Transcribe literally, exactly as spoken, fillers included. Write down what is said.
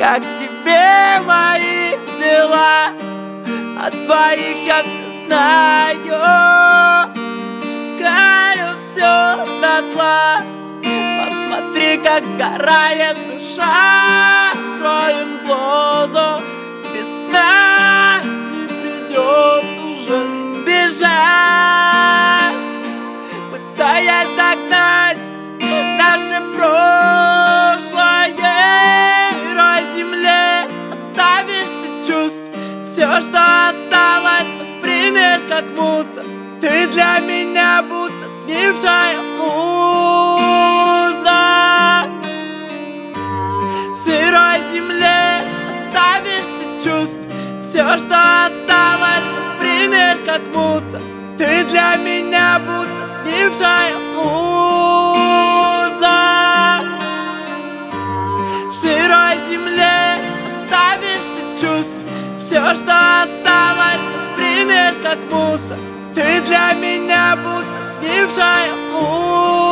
Как тебе мои дела? От твоих я все знаю. Сжигаю все дотла. Посмотри, как сгорает душа. Кроем глаза, весна не придет уже. Бежать, пытаясь догнать наше прошлое. В сырой земле оставишься чувств. Все, что осталось, воспримешь как мусор. Ты для меня будто сгнившая муза. В сырой земле оставишься чувств. Все, что осталось, воспримешь как мусор. Ты для меня будто сгнившая муза. В сырой земле оставишься чувств. Все, что осталось, воспримешь как мусор. Ты для меня будто сгнившая муза.